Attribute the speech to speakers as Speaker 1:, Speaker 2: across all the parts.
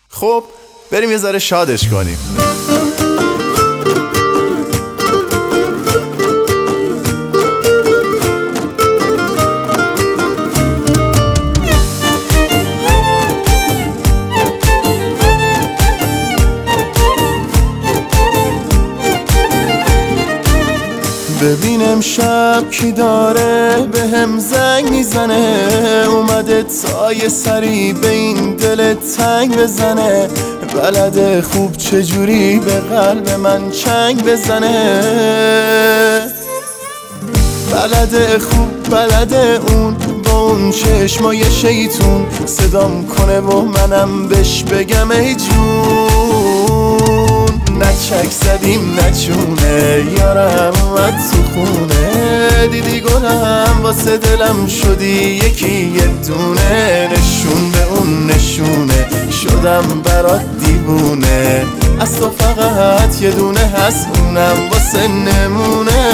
Speaker 1: خب بریم یه ذره شادش کنیم. ببینم شب کی داره به هم زنگ میزنه، اومده تا یه سری به این دل تنگ بزنه، بلده خوب چجوری به قلب من چنگ بزنه، بلده خوب بلده اون با اون چشمای شیطون صدام کنه و منم بهش بگم ای جون، نه چک زدیم نه چونه، یارم اومد تو خونه، دیدی گلم واسه دلم شدی یکی یه دونه، نشون به اون نشونه شدم برات دیوونه، از تو فقط یه دونه هست اونم واسه نمونه.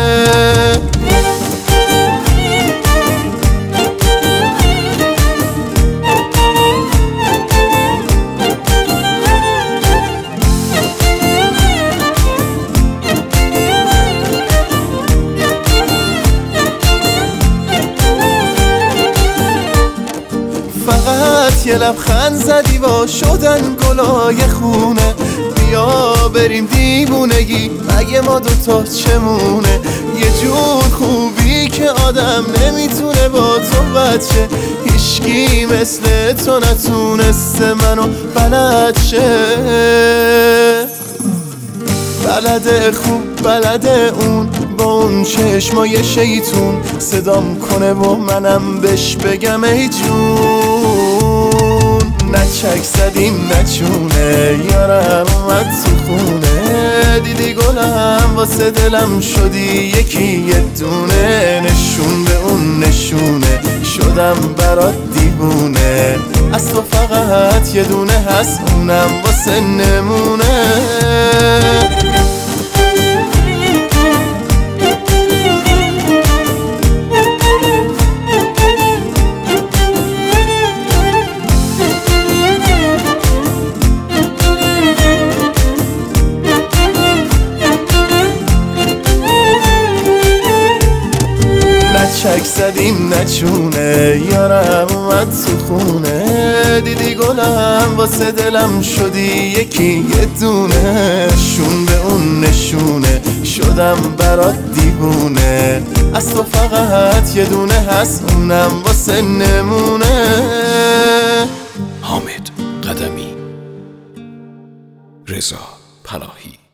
Speaker 1: فقط یه لبخند زدی و شدن گلای خونه، بیا بریم دیوونگی مگه ما دوتا چمونه، یه جور خوبی که آدم نمیتونه با تو بچه، هیچکی مثل تو نتونسته منو بلد شه، بلده خوب بلده اون با اون چشمای شیطون صدام کنه و منم بهش بگم ای جون، نه چک زدیم نه چونه، یارم اومد تو خونه، دیدی گلم واسه دلم شدی یکی یه دونه، نشون به اون نشونه شدم برات دیوونه، از تو فقط یه دونه هست اونم واسه نمونه. چک زدیم نه چونه، یارم اومد تو خونه، دیدی گلم واسه دلم شدی یکی یه دونه، شون به اون نشونه شدم برات دیوونه، از تو فقط یه دونه هست اونم واسه نمونه.
Speaker 2: حامد قدمی، رضا پناهی.